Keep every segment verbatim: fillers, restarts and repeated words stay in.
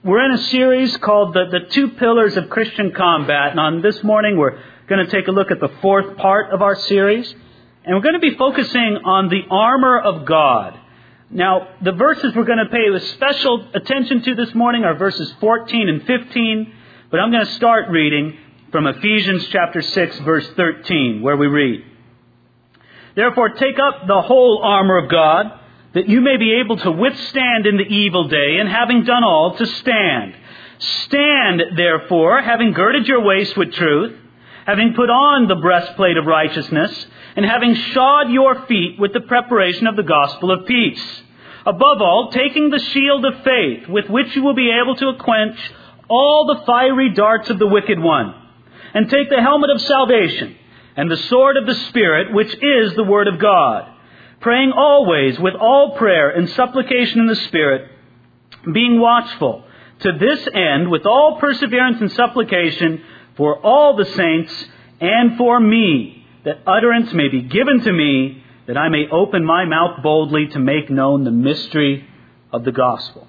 We're in a series called the, the Two Pillars of Christian Combat. And on this morning, we're going to take a look at the fourth part of our series. And we're going to be focusing on the armor of God. Now, the verses we're going to pay special attention to this morning are verses fourteen and fifteen. But I'm going to start reading from Ephesians chapter six, verse thirteen, where we read, "Therefore take up the whole armor of God, that you may be able to withstand in the evil day, and having done all, to stand. Stand, therefore, having girded your waist with truth, having put on the breastplate of righteousness, and having shod your feet with the preparation of the gospel of peace. Above all, taking the shield of faith, with which you will be able to quench all the fiery darts of the wicked one. And take the helmet of salvation, and the sword of the Spirit, which is the word of God. Praying always with all prayer and supplication in the Spirit, being watchful to this end with all perseverance and supplication for all the saints and for me, that utterance may be given to me, that I may open my mouth boldly to make known the mystery of the gospel."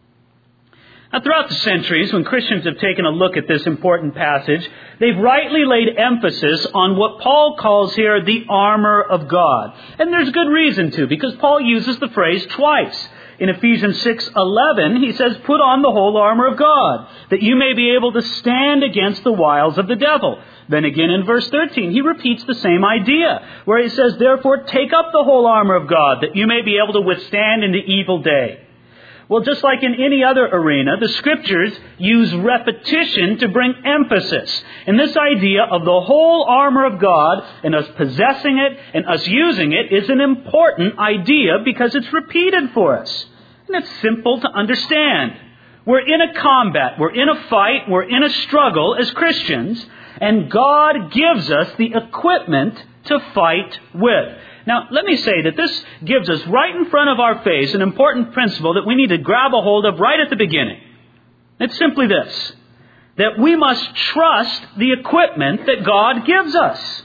Now, throughout the centuries, when Christians have taken a look at this important passage, they've rightly laid emphasis on what Paul calls here the armor of God. And there's good reason to, because Paul uses the phrase twice. In Ephesians six eleven, he says, "Put on the whole armor of God, that you may be able to stand against the wiles of the devil." Then again in verse thirteen, he repeats the same idea, where he says, "Therefore take up the whole armor of God, that you may be able to withstand in the evil day." Well, just like in any other arena, the Scriptures use repetition to bring emphasis. And this idea of the whole armor of God and us possessing it and us using it is an important idea because it's repeated for us. And it's simple to understand. We're in a combat, we're in a fight, we're in a struggle as Christians, and God gives us the equipment to fight with. Now, let me say that this gives us right in front of our face an important principle that we need to grab a hold of right at the beginning. It's simply this, that we must trust the equipment that God gives us.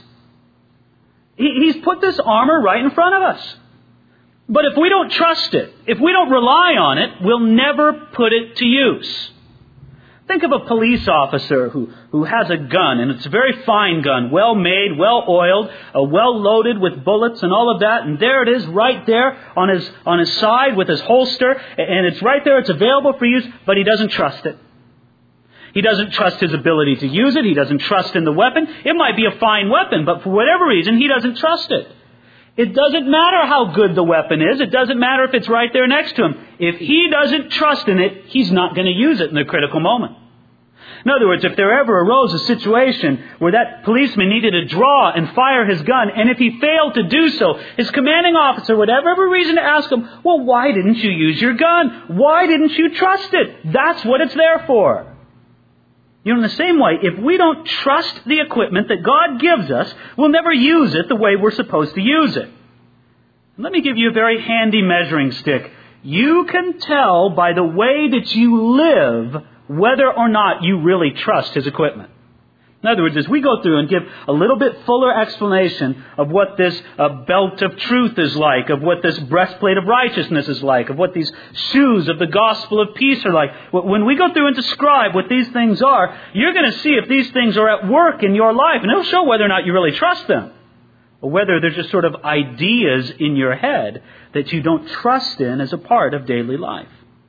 He's put this armor right in front of us. But if we don't trust it, if we don't rely on it, we'll never put it to use. Think of a police officer who, who has a gun, and it's a very fine gun, well made, well oiled, uh, well loaded with bullets and all of that, and there it is right there on his on his side with his holster, and it's right there, it's available for use, but he doesn't trust it. He doesn't trust his ability to use it, he doesn't trust in the weapon. It might be a fine weapon, but for whatever reason, he doesn't trust it. It doesn't matter how good the weapon is, it doesn't matter if it's right there next to him. If he doesn't trust in it, he's not going to use it in the critical moment. In other words, if there ever arose a situation where that policeman needed to draw and fire his gun, and if he failed to do so, his commanding officer would have every reason to ask him, "Well, why didn't you use your gun? Why didn't you trust it? That's what it's there for." You know, in the same way, if we don't trust the equipment that God gives us, we'll never use it the way we're supposed to use it. Let me give you a very handy measuring stick. You can tell by the way that you live whether or not you really trust His equipment. In other words, as we go through and give a little bit fuller explanation of what this uh, belt of truth is like, of what this breastplate of righteousness is like, of what these shoes of the gospel of peace are like, when we go through and describe what these things are, you're going to see if these things are at work in your life, and it'll show whether or not you really trust them, or whether they're just sort of ideas in your head that you don't trust in as a part of daily life.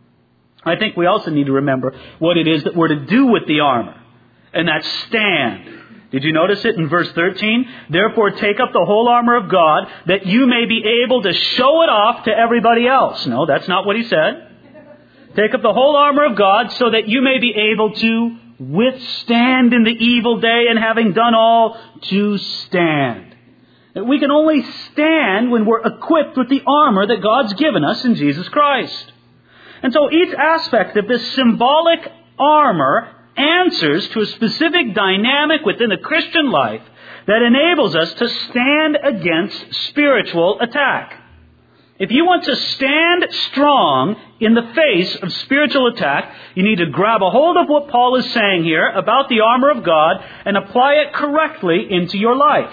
I think we also need to remember what it is that we're to do with the armor. And that's stand. Did you notice it in verse thirteen? "Therefore take up the whole armor of God, that you may be able to show it off to everybody else." No, that's not what he said. Take up the whole armor of God so that you may be able to withstand in the evil day, and having done all, to stand. We can only stand when we're equipped with the armor that God's given us in Jesus Christ. And so each aspect of this symbolic armor answers to a specific dynamic within the Christian life that enables us to stand against spiritual attack. If you want to stand strong in the face of spiritual attack, you need to grab a hold of what Paul is saying here about the armor of God and apply it correctly into your life.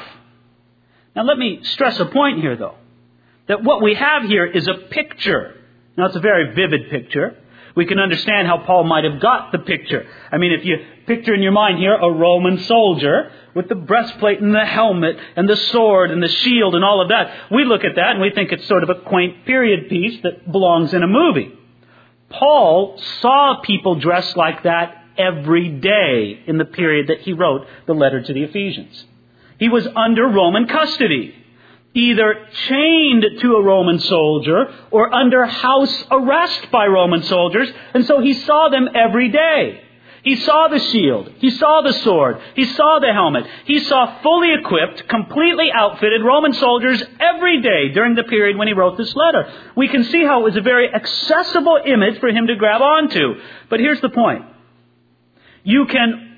Now let me stress a point here, though, that what we have here is a picture. Now it's a very vivid picture. We can understand how Paul might have got the picture. I mean, if you picture in your mind here a Roman soldier with the breastplate and the helmet and the sword and the shield and all of that, we look at that and we think it's sort of a quaint period piece that belongs in a movie. Paul saw people dressed like that every day in the period that he wrote the letter to the Ephesians. He was under Roman custody, either chained to a Roman soldier or under house arrest by Roman soldiers, and so he saw them every day. He saw the shield. He saw the sword. He saw the helmet. He saw fully equipped, completely outfitted Roman soldiers every day during the period when he wrote this letter. We can see how it was a very accessible image for him to grab onto. But here's the point. You can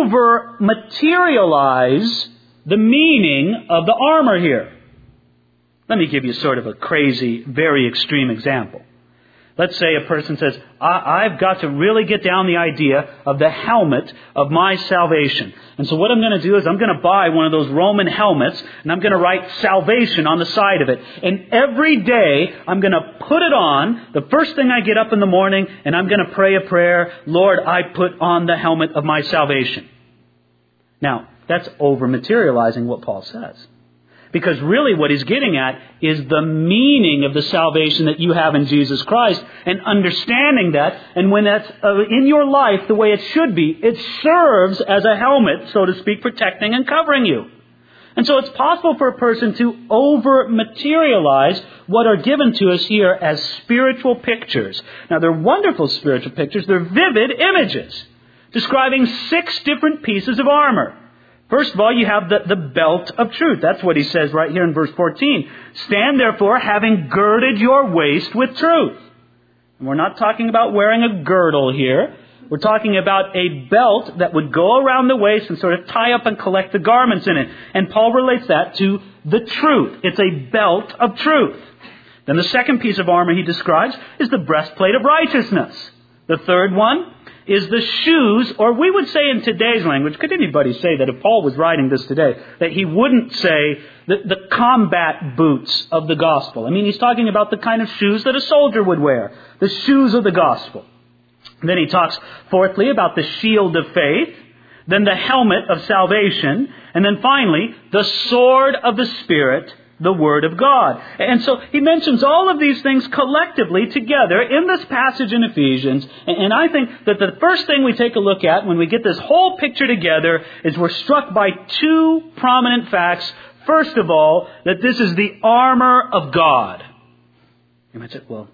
over-materialize the meaning of the armor here. Let me give you sort of a crazy, very extreme example. Let's say a person says, I- I've got to really get down the idea of the helmet of my salvation. And so what I'm going to do is I'm going to buy one of those Roman helmets and I'm going to write salvation on the side of it. And every day I'm going to put it on the first thing I get up in the morning and I'm going to pray a prayer, Lord, I put on the helmet of my salvation. Now, that's over-materializing what Paul says. Because really what he's getting at is the meaning of the salvation that you have in Jesus Christ and understanding that. And when that's uh, in your life the way it should be, it serves as a helmet, so to speak, protecting and covering you. And so it's possible for a person to over-materialize what are given to us here as spiritual pictures. Now, they're wonderful spiritual pictures. They're vivid images describing six different pieces of armor. First of all, you have the, the belt of truth. That's what he says right here in verse fourteen. Stand therefore, having girded your waist with truth. And we're not talking about wearing a girdle here. We're talking about a belt that would go around the waist and sort of tie up and collect the garments in it. And Paul relates that to the truth. It's a belt of truth. Then the second piece of armor he describes is the breastplate of righteousness. The third one is the shoes, or we would say in today's language, could anybody say that if Paul was writing this today, that he wouldn't say the, the combat boots of the gospel? I mean, he's talking about the kind of shoes that a soldier would wear, the shoes of the gospel. And then he talks, fourthly, about the shield of faith, then the helmet of salvation, and then finally, the sword of the Spirit, the Word of God. And so he mentions all of these things collectively together in this passage in Ephesians. And I think that the first thing we take a look at when we get this whole picture together is we're struck by two prominent facts. First of all, that this is the armor of God. You might say, well,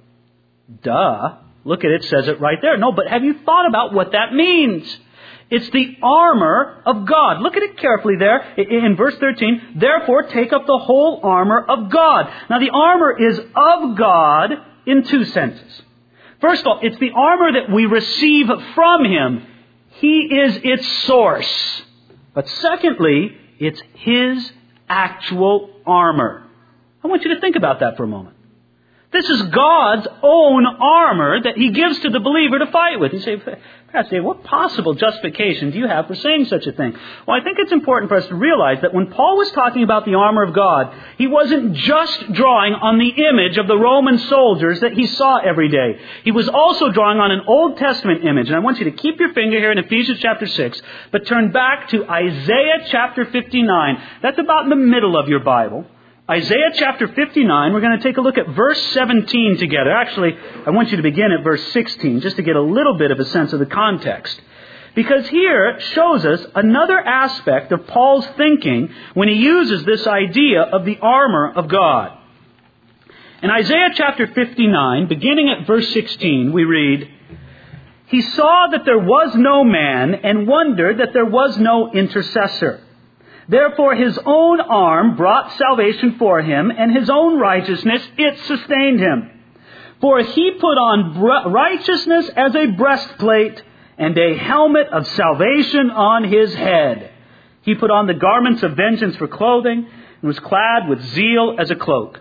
duh. Look at it, it says it right there. No, but have you thought about what that means? It's the armor of God. Look at it carefully there in verse thirteen. Therefore, take up the whole armor of God. Now, the armor is of God in two senses. First of all, it's the armor that we receive from Him. He is its source. But secondly, it's His actual armor. I want you to think about that for a moment. This is God's own armor that He gives to the believer to fight with. You say, Pastor, what possible justification do you have for saying such a thing? Well, I think it's important for us to realize that when Paul was talking about the armor of God, he wasn't just drawing on the image of the Roman soldiers that he saw every day. He was also drawing on an Old Testament image. And I want you to keep your finger here in Ephesians chapter six, but turn back to Isaiah chapter fifty-nine. That's about in the middle of your Bible. Isaiah chapter fifty-nine, we're going to take a look at verse seventeen together. Actually, I want you to begin at verse sixteen, just to get a little bit of a sense of the context. Because here it shows us another aspect of Paul's thinking when he uses this idea of the armor of God. In Isaiah chapter fifty-nine, beginning at verse sixteen, we read, He saw that there was no man and wondered that there was no intercessor. Therefore his own arm brought salvation for him, and his own righteousness, it sustained him. For he put on righteousness as a breastplate, and a helmet of salvation on his head. He put on the garments of vengeance for clothing, and was clad with zeal as a cloak.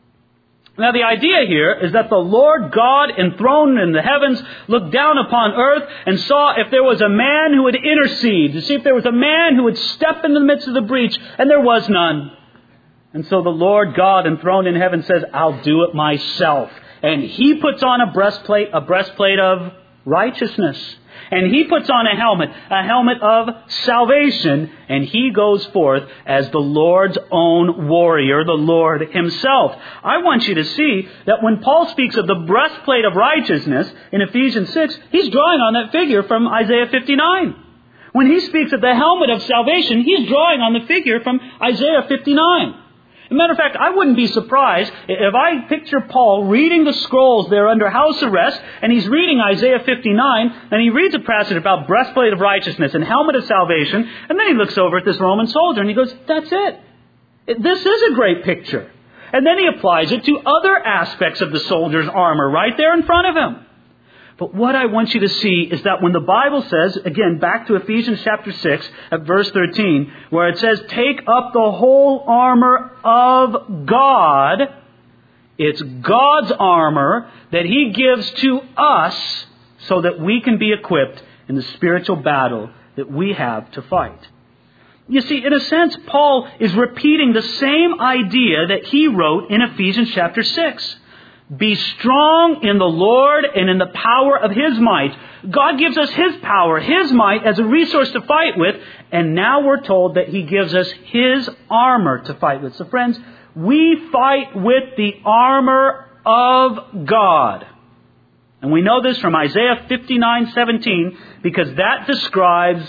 Now the idea here is that the Lord God enthroned in the heavens looked down upon earth and saw if there was a man who would intercede, to see if there was a man who would step into the midst of the breach, and there was none. And so the Lord God enthroned in heaven says, I'll do it myself. And he puts on a breastplate, a breastplate of righteousness. And he puts on a helmet, a helmet of salvation, and he goes forth as the Lord's own warrior, the Lord himself. I want you to see that when Paul speaks of the breastplate of righteousness in Ephesians six, he's drawing on that figure from Isaiah fifty-nine. When he speaks of the helmet of salvation, he's drawing on the figure from Isaiah fifty-nine. As a matter of fact, I wouldn't be surprised if I picture Paul reading the scrolls there under house arrest, and he's reading Isaiah fifty-nine, and he reads a passage about breastplate of righteousness and helmet of salvation, and then he looks over at this Roman soldier and he goes, that's it. This is a great picture. And then he applies it to other aspects of the soldier's armor right there in front of him. But what I want you to see is that when the Bible says, again, back to Ephesians chapter six at verse thirteen, where it says, take up the whole armor of God, it's God's armor that He gives to us so that we can be equipped in the spiritual battle that we have to fight. You see, in a sense, Paul is repeating the same idea that he wrote in Ephesians chapter six. Be strong in the Lord and in the power of His might. God gives us His power, His might as a resource to fight with. And now we're told that He gives us His armor to fight with. So friends, we fight with the armor of God. And we know this from Isaiah fifty-nine seventeen because that describes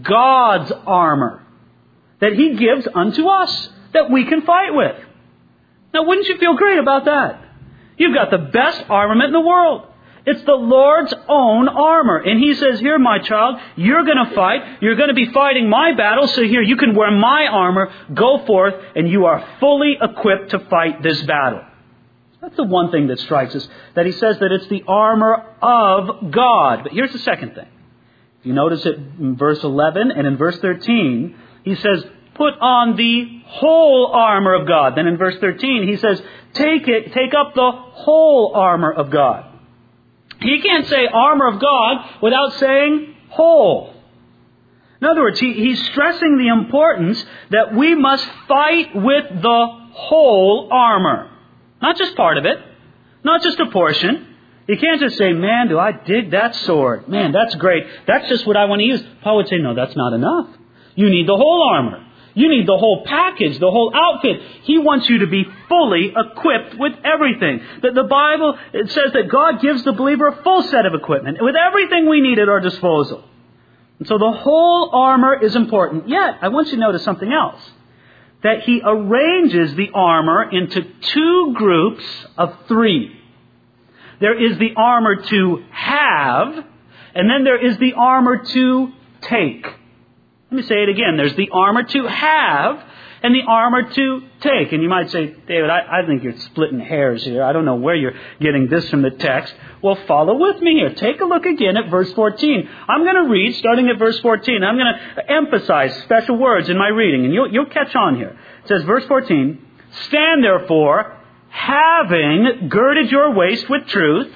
God's armor that He gives unto us that we can fight with. Now, wouldn't you feel great about that? You've got the best armament in the world. It's the Lord's own armor. And He says, here, my child, you're going to fight. You're going to be fighting my battle. So here, you can wear my armor. Go forth, and you are fully equipped to fight this battle. That's the one thing that strikes us, that He says that it's the armor of God. But here's the second thing. If you notice it in verse eleven and in verse thirteen, He says, put on the whole armor of God. Then in verse thirteen, He says, take it, take up the whole armor of God. He can't say armor of God without saying whole. In other words, he, he's stressing the importance that we must fight with the whole armor. Not just part of it. Not just a portion. You can't just say, man, do I dig that sword. Man, that's great. That's just what I want to use. Paul would say, no, that's not enough. You need the whole armor. You need the whole package, the whole outfit. He wants you to be fully equipped with everything. That the Bible, it says that God gives the believer a full set of equipment with everything we need at our disposal. And so the whole armor is important. Yet, I want you to notice something else. That He arranges the armor into two groups of three. There is the armor to have, and then there is the armor to take. Let me say it again. There's the armor to have and the armor to take. And you might say, David, I, I think you're splitting hairs here. I don't know where you're getting this from the text. Well, follow with me here. Take a look again at verse fourteen. I'm going to read starting at verse fourteen. I'm going to emphasize special words in my reading, and you'll, you'll catch on here. It says, verse fourteen, stand therefore, having girded your waist with truth,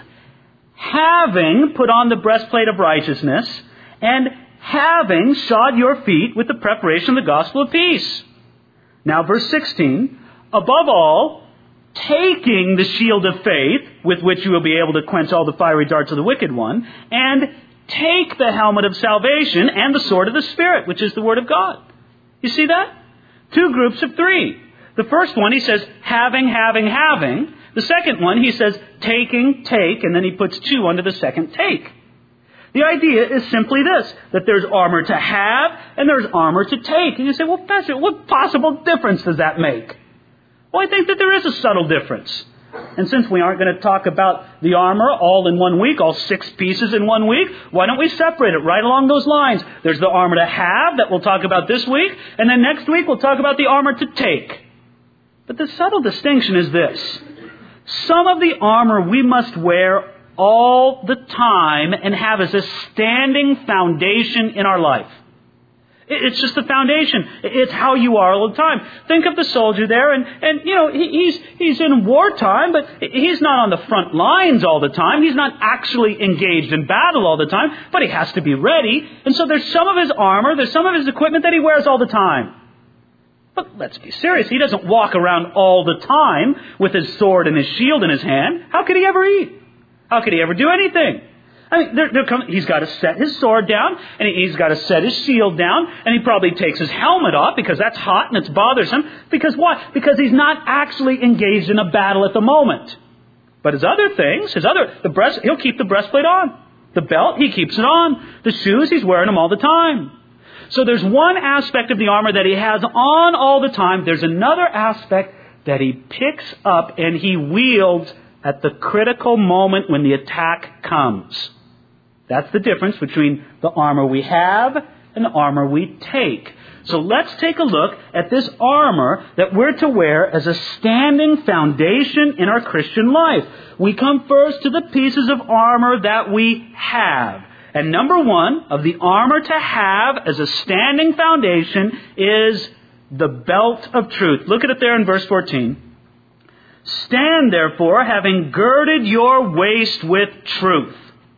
having put on the breastplate of righteousness, and having shod your feet with the preparation of the gospel of peace. Now verse sixteen, above all, taking the shield of faith, with which you will be able to quench all the fiery darts of the wicked one, and take the helmet of salvation and the sword of the Spirit, which is the word of God. You see that? Two groups of three. The first one, he says, having, having, having. The second one, he says, taking, take, and then he puts two under the second take. The idea is simply this, that there's armor to have and there's armor to take. And you say, well, Pastor, what possible difference does that make? Well, I think that there is a subtle difference. And since we aren't going to talk about the armor all in one week, all six pieces in one week, why don't we separate it right along those lines? There's the armor to have that we'll talk about this week, and then next week we'll talk about the armor to take. But the subtle distinction is this. Some of the armor we must wear all the time and have as a standing foundation in our life. It's just the foundation. It's how you are all the time. Think of the soldier there, and, and you know, he's he's in wartime, but he's not on the front lines all the time. He's not actually engaged in battle all the time, but he has to be ready. And so there's some of his armor, there's some of his equipment that he wears all the time. But let's be serious. He doesn't walk around all the time with his sword and his shield in his hand. How could he ever eat? How could he ever do anything? I mean, there, there come, he's got to set his sword down, and he, he's got to set his shield down, and he probably takes his helmet off because that's hot and it's bothersome. Because why? Because he's not actually engaged in a battle at the moment. But his other things, his other, the breast, he'll keep the breastplate on. The belt, he keeps it on. The shoes, he's wearing them all the time. So there's one aspect of the armor that he has on all the time. There's another aspect that he picks up and he wields at the critical moment when the attack comes. That's the difference between the armor we have and the armor we take. So let's take a look at this armor that we're to wear as a standing foundation in our Christian life. We come first to the pieces of armor that we have. And number one of the armor to have as a standing foundation is the belt of truth. Look at it there in verse fourteen. Stand therefore, having girded your waist with truth.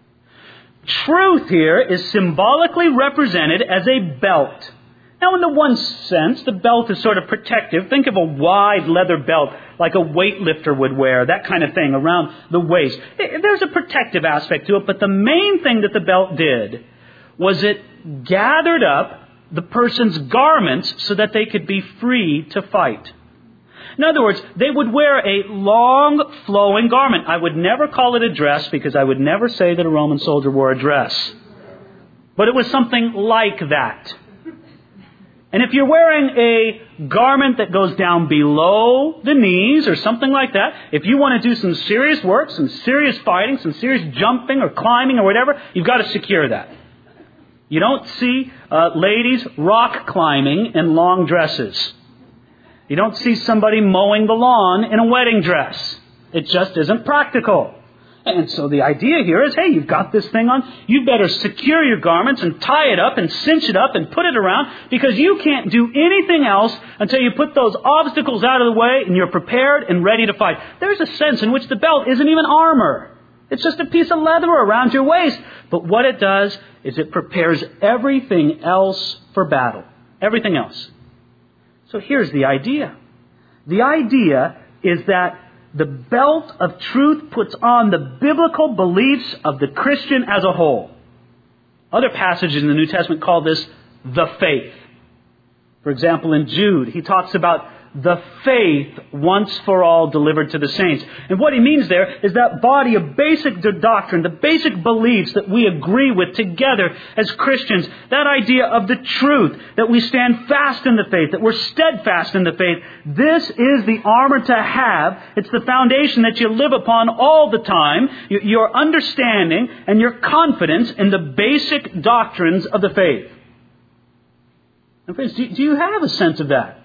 Truth here is symbolically represented as a belt. Now, in the one sense, the belt is sort of protective. Think of a wide leather belt like a weightlifter would wear, that kind of thing around the waist. There's a protective aspect to it, but the main thing that the belt did was it gathered up the person's garments so that they could be free to fight. In other words, they would wear a long, flowing garment. I would never call it a dress because I would never say that a Roman soldier wore a dress. But it was something like that. And if you're wearing a garment that goes down below the knees or something like that, if you want to do some serious work, some serious fighting, some serious jumping or climbing or whatever, you've got to secure that. You don't see uh, ladies rock climbing in long dresses. You don't see somebody mowing the lawn in a wedding dress. It just isn't practical. And so the idea here is, hey, you've got this thing on. You better secure your garments and tie it up and cinch it up and put it around because you can't do anything else until you put those obstacles out of the way and you're prepared and ready to fight. There's a sense in which the belt isn't even armor. It's just a piece of leather around your waist. But what it does is it prepares everything else for battle. Everything else. So here's the idea. The idea is that the belt of truth puts on the biblical beliefs of the Christian as a whole. Other passages in the New Testament call this the faith. For example, in Jude, he talks about the faith once for all delivered to the saints. And what he means there is that body of basic doctrine, the basic beliefs that we agree with together as Christians, that idea of the truth, that we stand fast in the faith, that we're steadfast in the faith. This is the armor to have. It's the foundation that you live upon all the time, your understanding and your confidence in the basic doctrines of the faith. And friends, do you have a sense of that?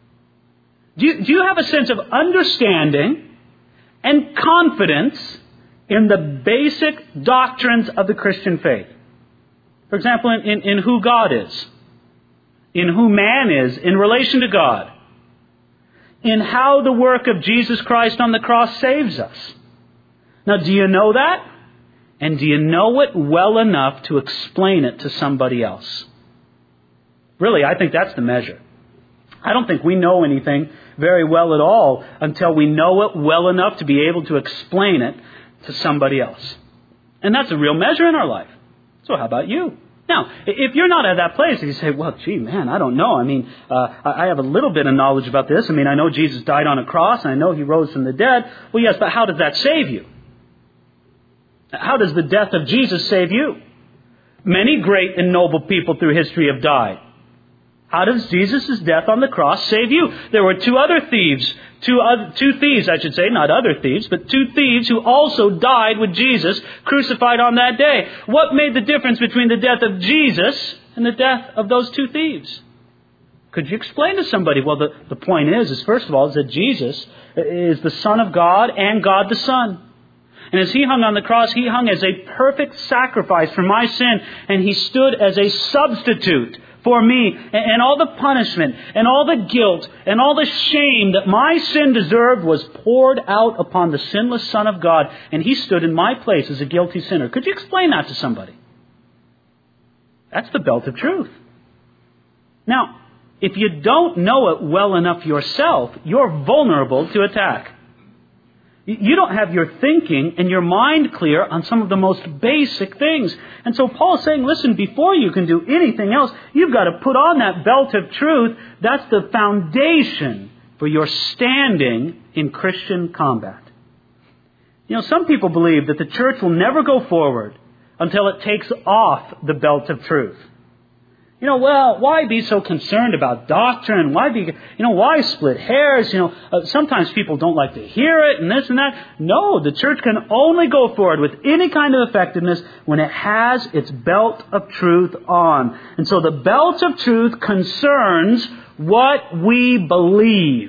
Do you, do you have a sense of understanding and confidence in the basic doctrines of the Christian faith? For example, in, in, in who God is, in who man is in relation to God, in how the work of Jesus Christ on the cross saves us. Now, do you know that? And do you know it well enough to explain it to somebody else? Really, I think that's the measure. I don't think we know anything very well at all until we know it well enough to be able to explain it to somebody else. And that's a real measure in our life. So how about you? Now, if you're not at that place, you say, well, gee, man, I don't know. I mean, uh, I have a little bit of knowledge about this. I mean, I know Jesus died on a cross, and I know He rose from the dead. Well, yes, but how does that save you? How does the death of Jesus save you? Many great and noble people through history have died. How does Jesus' death on the cross save you? There were two other thieves, two, other, two thieves, I should say, not other thieves, but two thieves who also died with Jesus crucified on that day. What made the difference between the death of Jesus and the death of those two thieves? Could you explain to somebody? Well, the, the point is, is, first of all, is that Jesus is the Son of God and God the Son. And as He hung on the cross, He hung as a perfect sacrifice for my sin, and He stood as a substitute for me, and all the punishment, and all the guilt, and all the shame that my sin deserved was poured out upon the sinless Son of God, and He stood in my place as a guilty sinner. Could you explain that to somebody? That's the belt of truth. Now, if you don't know it well enough yourself, you're vulnerable to attack. You don't have your thinking and your mind clear on some of the most basic things. And so Paul's saying, listen, before you can do anything else, you've got to put on that belt of truth. That's the foundation for your standing in Christian combat. You know, some people believe that the church will never go forward until it takes off the belt of truth. You know, well, why be so concerned about doctrine? Why be, you know, why split hairs? You know, uh, sometimes people don't like to hear it and this and that. No, the church can only go forward with any kind of effectiveness when it has its belt of truth on. And so the belt of truth concerns what we believe.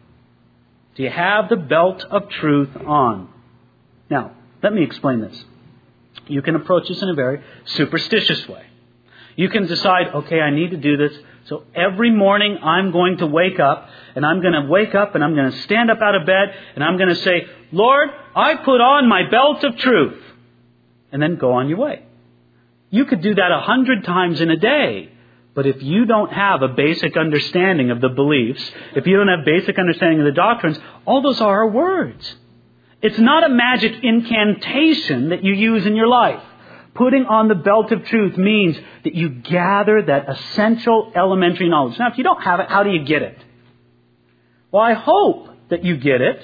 Do you have the belt of truth on? Now, let me explain this. You can approach this in a very superstitious way. You can decide, okay, I need to do this. So every morning I'm going to wake up, and I'm going to wake up and I'm going to stand up out of bed, and I'm going to say, Lord, I put on my belt of truth. And then go on your way. You could do that a hundred times in a day. But if you don't have a basic understanding of the beliefs, if you don't have basic understanding of the doctrines, all those are our words. It's not a magic incantation that you use in your life. Putting on the belt of truth means that you gather that essential elementary knowledge. Now, if you don't have it, how do you get it? Well, I hope that you get it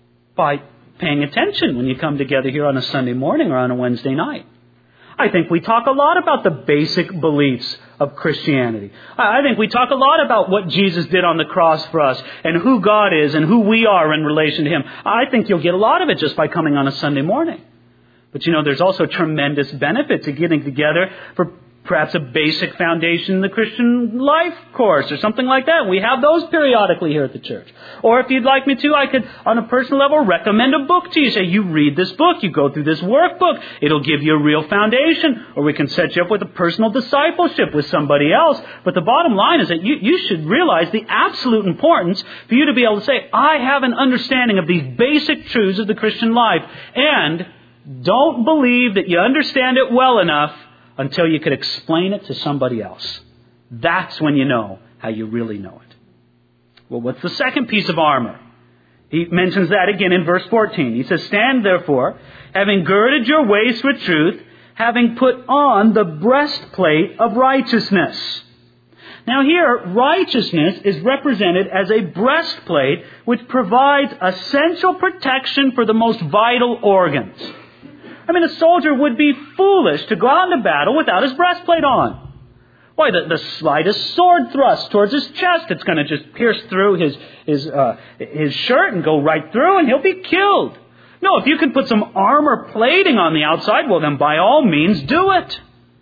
by paying attention when you come together here on a Sunday morning or on a Wednesday night. I think we talk a lot about the basic beliefs of Christianity. I think we talk a lot about what Jesus did on the cross for us and who God is and who we are in relation to Him. I think you'll get a lot of it just by coming on a Sunday morning. But you know, there's also tremendous benefit to getting together for perhaps a basic foundation in the Christian life course or something like that. We have those periodically here at the church. Or if you'd like me to, I could, on a personal level, recommend a book to you. Say, you read this book, you go through this workbook. It'll give you a real foundation. Or we can set you up with a personal discipleship with somebody else. But the bottom line is that you, you should realize the absolute importance for you to be able to say, I have an understanding of these basic truths of the Christian life. And don't believe that you understand it well enough until you could explain it to somebody else. That's when you know how you really know it. Well, what's the second piece of armor? He mentions that again in verse fourteen. He says, stand therefore, having girded your waist with truth, having put on the breastplate of righteousness. Now here, righteousness is represented as a breastplate which provides essential protection for the most vital organs. I mean, a soldier would be foolish to go out into battle without his breastplate on. Why, the, the slightest sword thrust towards his chest, it's going to just pierce through his his uh, his shirt and go right through, and he'll be killed. No, if you can put some armor plating on the outside, well, then by all means do it.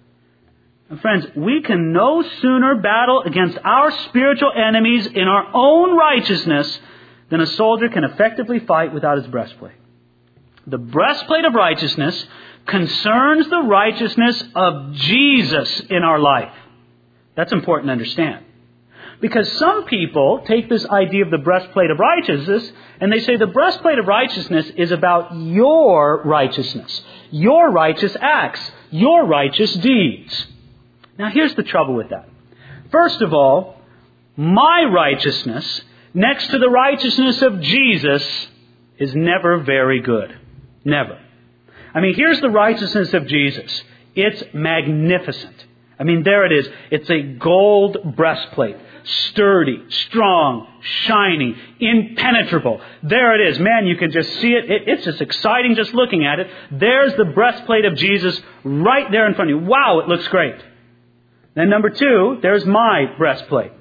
And friends, we can no sooner battle against our spiritual enemies in our own righteousness than a soldier can effectively fight without his breastplate. The breastplate of righteousness concerns the righteousness of Jesus in our life. That's important to understand. Because some people take this idea of the breastplate of righteousness and they say the breastplate of righteousness is about your righteousness, your righteous acts, your righteous deeds. Now here's the trouble with that. First of all, my righteousness next to the righteousness of Jesus is never very good. Never. I mean, here's the righteousness of Jesus. It's magnificent. I mean, there it is. It's a gold breastplate. Sturdy, strong, shiny, impenetrable. There it is. Man, you can just see it. it. It's just exciting just looking at it. There's the breastplate of Jesus right there in front of you. Wow, it looks great. Then number two, there's my breastplate.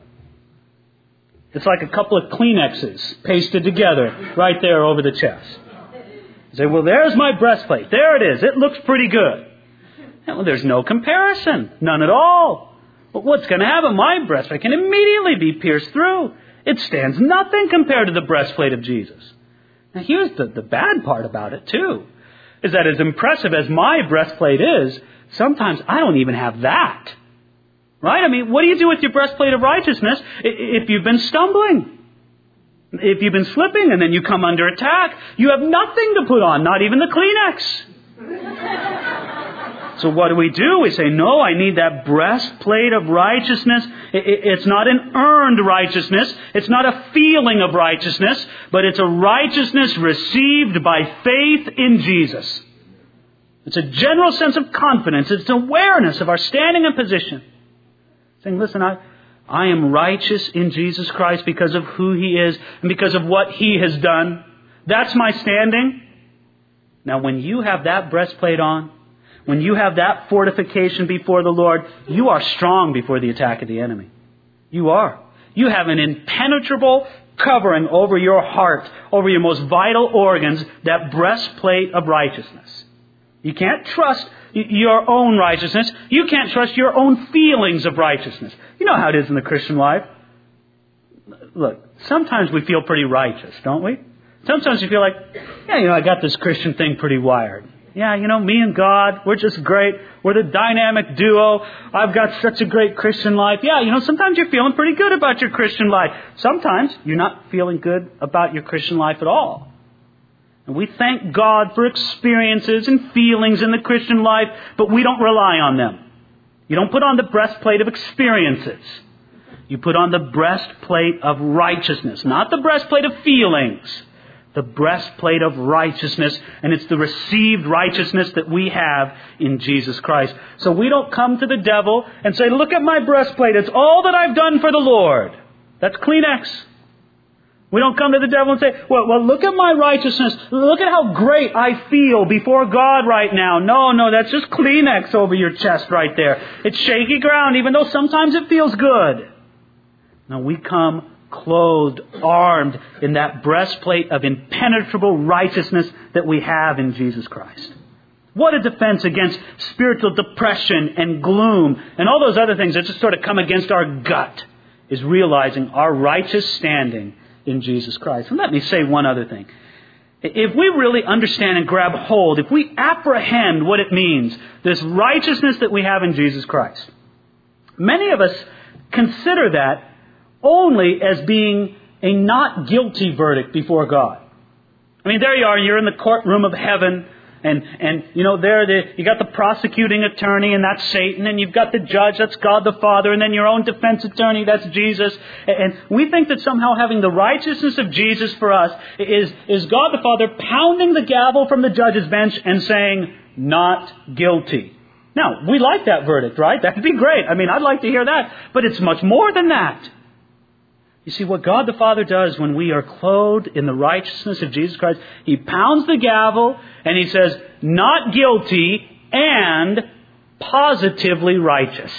It's like a couple of Kleenexes pasted together right there over the chest. You say, well, there's my breastplate. There it is. It looks pretty good. Well, there's no comparison. None at all. But what's going to happen? My breastplate can immediately be pierced through. It stands nothing compared to the breastplate of Jesus. Now, here's the, the bad part about it, too, is that as impressive as my breastplate is, sometimes I don't even have that. Right? I mean, what do you do with your breastplate of righteousness if you've been stumbling? If you've been slipping and then you come under attack, you have nothing to put on, not even the Kleenex. So what do we do? We say, no, I need that breastplate of righteousness. It's not an earned righteousness. It's not a feeling of righteousness, but it's a righteousness received by faith in Jesus. It's a general sense of confidence. It's awareness of our standing and position. Saying, listen, I, I am righteous in Jesus Christ because of who He is and because of what He has done. That's my standing. Now, when you have that breastplate on, when you have that fortification before the Lord, you are strong before the attack of the enemy. You are. You have an impenetrable covering over your heart, over your most vital organs, that breastplate of righteousness. You can't trust your own righteousness. You can't trust your own feelings of righteousness. You know how it is in the Christian life. Look, sometimes we feel pretty righteous, don't we? Sometimes you feel like, yeah, you know, I got this Christian thing pretty wired. Yeah, you know, me and God, we're just great. We're the dynamic duo. I've got such a great Christian life. Yeah, you know, sometimes you're feeling pretty good about your Christian life. Sometimes you're not feeling good about your Christian life at all. And we thank God for experiences and feelings in the Christian life, but we don't rely on them. You don't put on the breastplate of experiences. You put on the breastplate of righteousness, not the breastplate of feelings. The breastplate of righteousness, and it's the received righteousness that we have in Jesus Christ. So we don't come to the devil and say, look at my breastplate, it's all that I've done for the Lord. That's Kleenex. We don't come to the devil and say, well, well, look at my righteousness, look at how great I feel before God right now. No, no, that's just Kleenex over your chest right there. It's shaky ground, even though sometimes it feels good. No, we come clothed, armed in that breastplate of impenetrable righteousness that we have in Jesus Christ. What a defense against spiritual depression and gloom and all those other things that just sort of come against our gut, is realizing our righteous standing in Jesus Christ. And let me say one other thing. If we really understand and grab hold, if we apprehend what it means, this righteousness that we have in Jesus Christ, many of us consider that only as being a not guilty verdict before God. I mean, there you are, you're in the courtroom of heaven, and, and you know, there the, you got the prosecuting attorney, and that's Satan, and you've got the judge, that's God the Father, and then your own defense attorney, that's Jesus. And we think that somehow having the righteousness of Jesus for us is, is God the Father pounding the gavel from the judge's bench and saying, not guilty. Now, we like that verdict, right? That'd be great. I mean, I'd like to hear that. But it's much more than that. You see, what God the Father does when we are clothed in the righteousness of Jesus Christ, He pounds the gavel and He says, not guilty and positively righteous.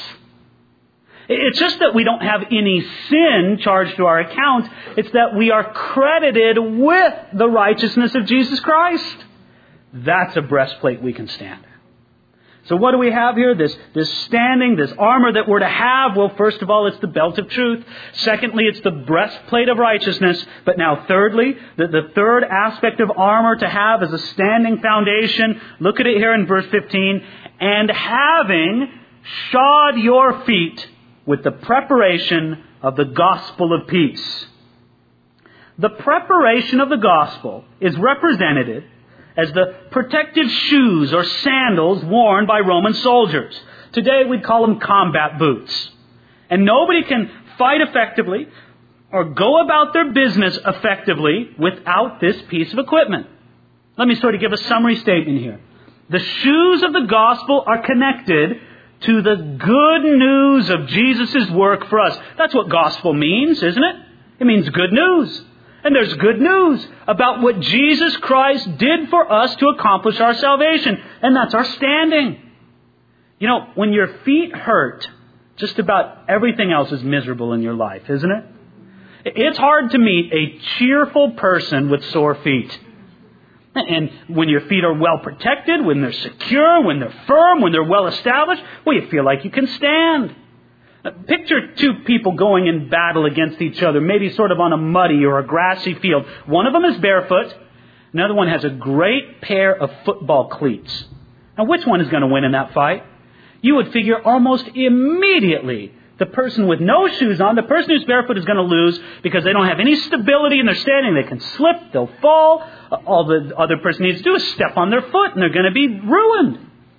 It's just that we don't have any sin charged to our account. It's that we are credited with the righteousness of Jesus Christ. That's a breastplate we can stand. So what do we have here? This, this standing, this armor that we're to have. Well, first of all, it's the belt of truth. Secondly, it's the breastplate of righteousness. But now thirdly, the, the third aspect of armor to have as a standing foundation. Look at it here in verse fifteen. And having shod your feet with the preparation of the gospel of peace. The preparation of the gospel is represented as the protective shoes or sandals worn by Roman soldiers. Today we'd call them combat boots. And nobody can fight effectively or go about their business effectively without this piece of equipment. Let me sort of give a summary statement here. The shoes of the gospel are connected to the good news of Jesus' work for us. That's what gospel means, isn't it? It means good news. And there's good news about what Jesus Christ did for us to accomplish our salvation. And that's our standing. You know, when your feet hurt, just about everything else is miserable in your life, isn't it? It's hard to meet a cheerful person with sore feet. And when your feet are well protected, when they're secure, when they're firm, when they're well established, well, you feel like you can stand. Picture two people going in battle against each other, maybe sort of on a muddy or a grassy field. One of them is barefoot. Another one has a great pair of football cleats. Now, which one is going to win in that fight? You would figure almost immediately the person with no shoes on, the person who's barefoot is going to lose because they don't have any stability in their standing. They can slip, they'll fall. All the other person needs to do is step on their foot and they're going to be ruined.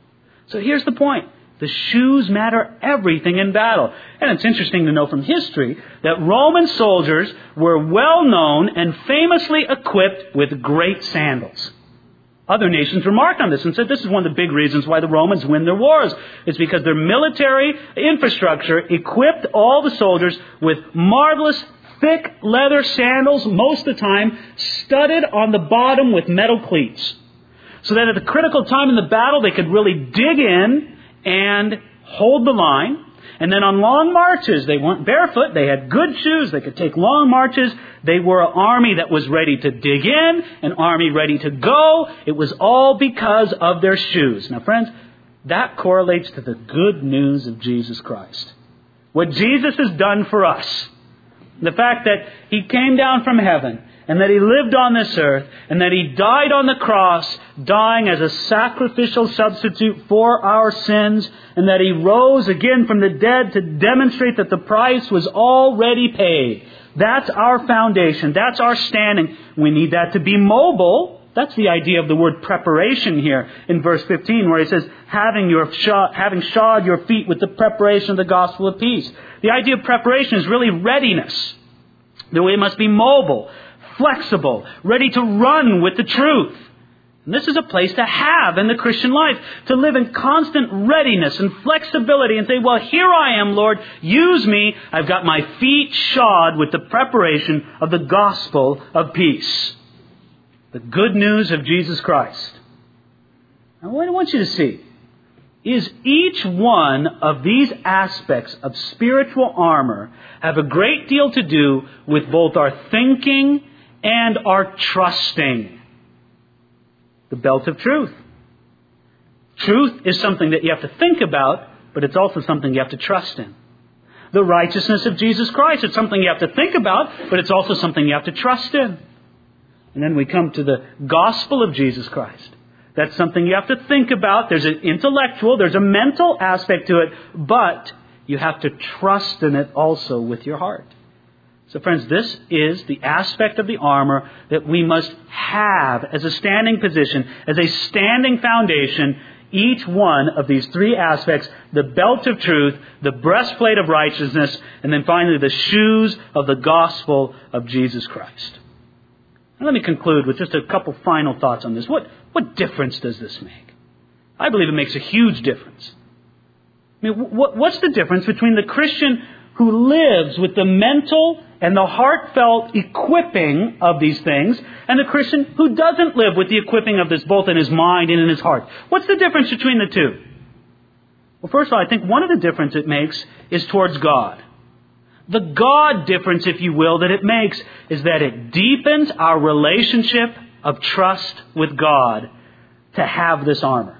So here's the point. The shoes matter everything in battle. And it's interesting to know from history that Roman soldiers were well known and famously equipped with great sandals. Other nations remarked on this and said this is one of the big reasons why the Romans win their wars. It's because their military infrastructure equipped all the soldiers with marvelous thick leather sandals, most of the time studded on the bottom with metal cleats. So that at the critical time in the battle they could really dig in and hold the line. And then on long marches, they weren't barefoot. They had good shoes. They could take long marches. They were an army that was ready to dig in, an army ready to go. It was all because of their shoes. Now, friends, that correlates to the good news of Jesus Christ. What Jesus has done for us. The fact that He came down from heaven and that He lived on this earth and that He died on the cross, dying as a sacrificial substitute for our sins, and that He rose again from the dead to demonstrate that the price was already paid. That's our foundation. That's our standing. We need that to be mobile. That's the idea of the word preparation here in verse fifteen, where He says, having your shod, having shod your feet with the preparation of the gospel of peace. The idea of preparation is really readiness. That we must be mobile, flexible, ready to run with the truth. And this is a place to have in the Christian life, to live in constant readiness and flexibility and say, well, here I am, Lord, use me. I've got my feet shod with the preparation of the gospel of peace. The good news of Jesus Christ. Now, what I want you to see is each one of these aspects of spiritual armor have a great deal to do with both our thinking and our trusting. The belt of truth. Truth is something that you have to think about, but it's also something you have to trust in. The righteousness of Jesus Christ, it's something you have to think about, but it's also something you have to trust in. And then we come to the gospel of Jesus Christ. That's something you have to think about. There's an intellectual, there's a mental aspect to it, but you have to trust in it also with your heart. So friends, this is the aspect of the armor that we must have as a standing position, as a standing foundation, each one of these three aspects, the belt of truth, the breastplate of righteousness, and then finally the shoes of the gospel of Jesus Christ. Now let me conclude with just a couple final thoughts on this. What, what difference does this make? I believe it makes a huge difference. I mean, what, what's the difference between the Christian who lives with the mental and the heartfelt equipping of these things, and the Christian who doesn't live with the equipping of this both in his mind and in his heart? What's the difference between the two? Well, first of all, I think one of the difference it makes is towards God. The God difference, if you will, that it makes is that it deepens our relationship of trust with God to have this armor.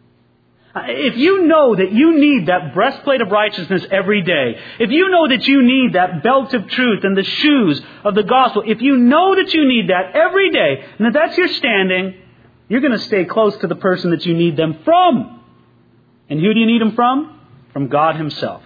If you know that you need that breastplate of righteousness every day, if you know that you need that belt of truth and the shoes of the gospel, if you know that you need that every day, and that that's your standing, you're going to stay close to the person that you need them from. And who do you need them from? From God Himself.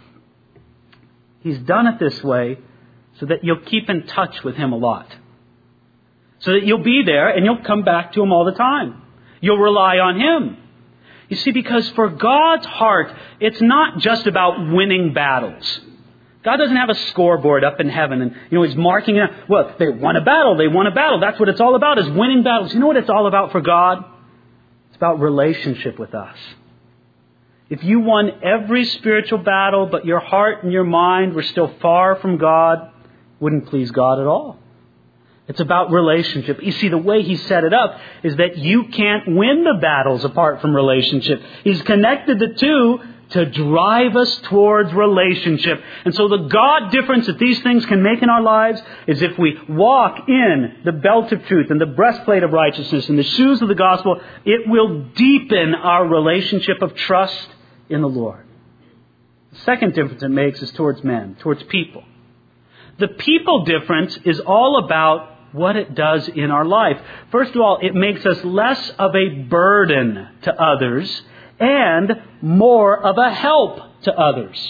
He's done it this way so that you'll keep in touch with Him a lot. So that you'll be there and you'll come back to Him all the time. You'll rely on Him. You see, because for God's heart, it's not just about winning battles. God doesn't have a scoreboard up in heaven and, you know, He's marking it. Well, they won a battle. They won a battle. That's what it's all about, is winning battles. You know what it's all about for God? It's about relationship with us. If you won every spiritual battle, but your heart and your mind were still far from God, it wouldn't please God at all. It's about relationship. You see, the way He set it up is that you can't win the battles apart from relationship. He's connected the two to drive us towards relationship. And so the God difference that these things can make in our lives is if we walk in the belt of truth and the breastplate of righteousness and the shoes of the gospel, it will deepen our relationship of trust in the Lord. The second difference it makes is towards men, towards people. The people difference is all about what it does in our life. First of all, it makes us less of a burden to others and more of a help to others.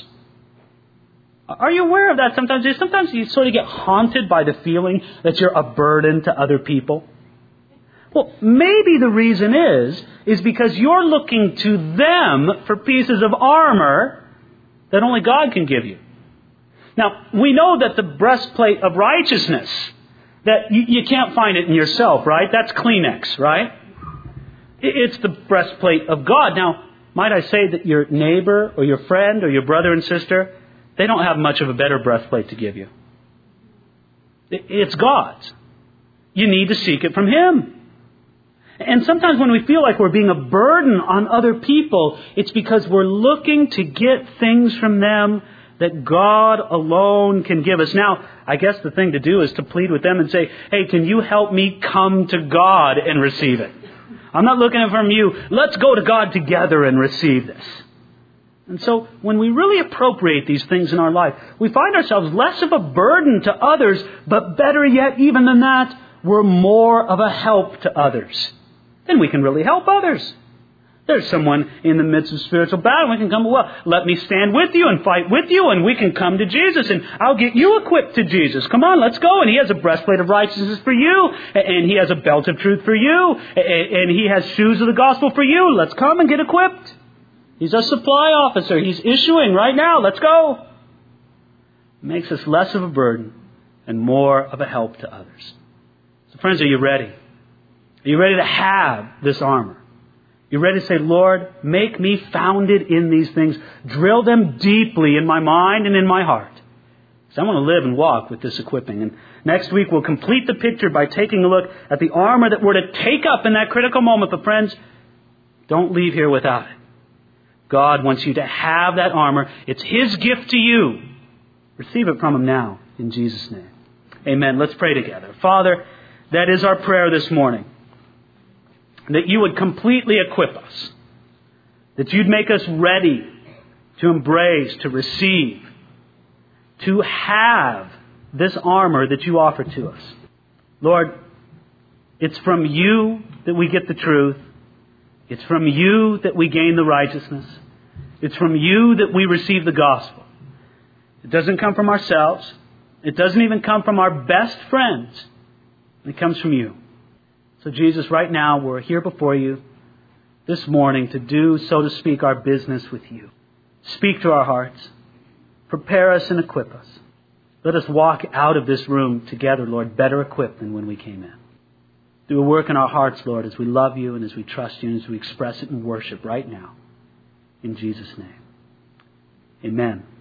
Are you aware of that sometimes? Sometimes you sort of get haunted by the feeling that you're a burden to other people. Well, maybe the reason is, is because you're looking to them for pieces of armor that only God can give you. Now, we know that the breastplate of righteousness, that you, you can't find it in yourself, right? That's Kleenex, right? It's the breastplate of God. Now, might I say that your neighbor or your friend or your brother and sister, they don't have much of a better breastplate to give you. It's God's. You need to seek it from Him. And sometimes when we feel like we're being a burden on other people, it's because we're looking to get things from them that God alone can give us. Now, I guess the thing to do is to plead with them and say, hey, can you help me come to God and receive it? I'm not looking from you. Let's go to God together and receive this. And so when we really appropriate these things in our life, we find ourselves less of a burden to others, but better yet, even than that, we're more of a help to others. Then we can really help others. There's someone in the midst of spiritual battle. We can come, well, let me stand with you and fight with you, and we can come to Jesus, and I'll get you equipped to Jesus. Come on, let's go. And He has a breastplate of righteousness for you, and He has a belt of truth for you, and He has shoes of the gospel for you. Let's come and get equipped. He's a supply officer. He's issuing right now. Let's go. It makes us less of a burden and more of a help to others. So friends, are you ready? Are you ready to have this armor? You ready to say, Lord, make me founded in these things. Drill them deeply in my mind and in my heart. So I want to live and walk with this equipping. And next week we'll complete the picture by taking a look at the armor that we're to take up in that critical moment. But friends, don't leave here without it. God wants you to have that armor. It's His gift to you. Receive it from Him now in Jesus' name. Amen. Let's pray together. Father, that is our prayer this morning. That you would completely equip us. That you'd make us ready to embrace, to receive, to have this armor that you offer to us. Lord, it's from you that we get the truth. It's from you that we gain the righteousness. It's from you that we receive the gospel. It doesn't come from ourselves. It doesn't even come from our best friends. It comes from you. So Jesus, right now, we're here before you this morning to do, so to speak, our business with you. Speak to our hearts. Prepare us and equip us. Let us walk out of this room together, Lord, better equipped than when we came in. Do a work in our hearts, Lord, as we love you and as we trust you and as we express it in worship right now. In Jesus' name. Amen.